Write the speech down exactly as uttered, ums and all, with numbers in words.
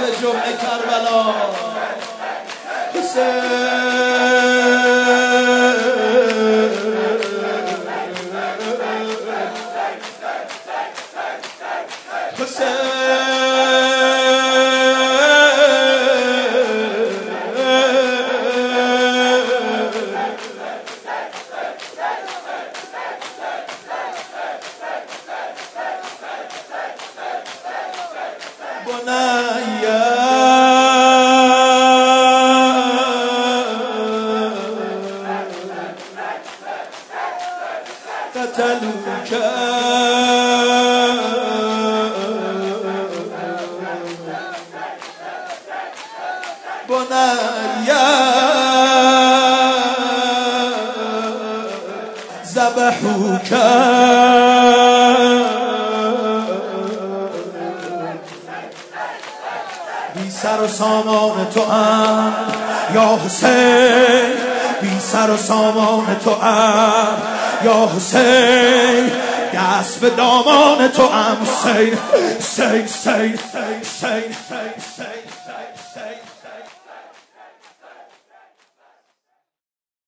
جمعه کربلا حسین قتلوك بني ذبحوك بی سر و سامان تو ام یا حسین، بی سر و سامان تو ام یا حسین، دست به دامان تو ام حسین، حسین حسین حسین حسین حسین.